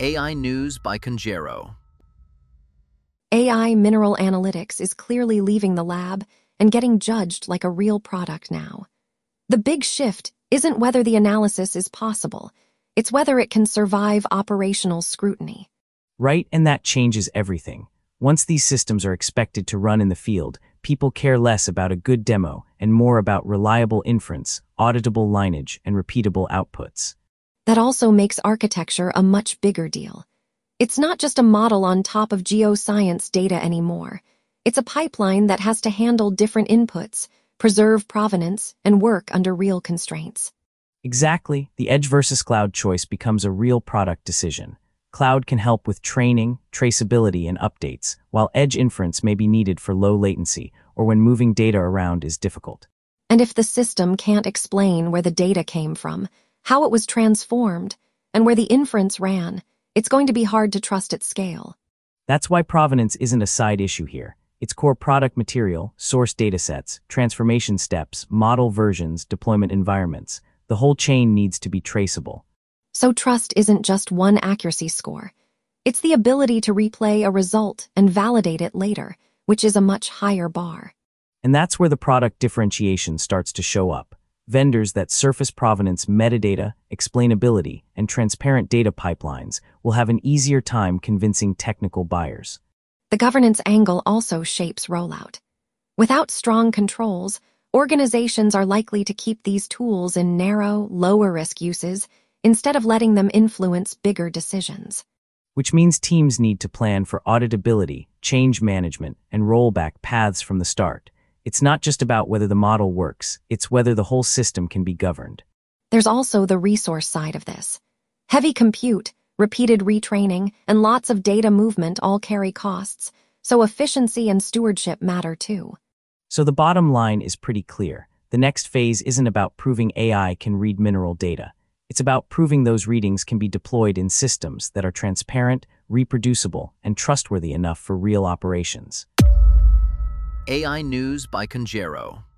AI News by Conjero. AI mineral analytics is clearly leaving the lab and getting judged like a real product now. The big shift isn't whether the analysis is possible, it's whether it can survive operational scrutiny. Right, and that changes everything. Once these systems are expected to run in the field, people care less about a good demo and more about reliable inference, auditable lineage, and repeatable outputs. That also makes architecture a much bigger deal. It's not just a model on top of geoscience data anymore. It's a pipeline that has to handle different inputs, preserve provenance, and work under real constraints. Exactly, the edge versus cloud choice becomes a real product decision. Cloud can help with training, traceability, and updates, while edge inference may be needed for low latency or when moving data around is difficult. And if the system can't explain where the data came from, how it was transformed, and where the inference ran, it's going to be hard to trust at scale. That's why provenance isn't a side issue here. It's core product material, source datasets, transformation steps, model versions, deployment environments. The whole chain needs to be traceable. So trust isn't just one accuracy score. It's the ability to replay a result and validate it later, which is a much higher bar. And that's where the product differentiation starts to show up. Vendors that surface provenance metadata, explainability, and transparent data pipelines will have an easier time convincing technical buyers. The governance angle also shapes rollout. Without strong controls, organizations are likely to keep these tools in narrow, lower-risk uses instead of letting them influence bigger decisions. Which means teams need to plan for auditability, change management, and rollback paths from the start. It's not just about whether the model works, it's whether the whole system can be governed. There's also the resource side of this. Heavy compute, repeated retraining, and lots of data movement all carry costs, so efficiency and stewardship matter too. So the bottom line is pretty clear. The next phase isn't about proving AI can read mineral data. It's about proving those readings can be deployed in systems that are transparent, reproducible, and trustworthy enough for real operations. AI News by Conjero.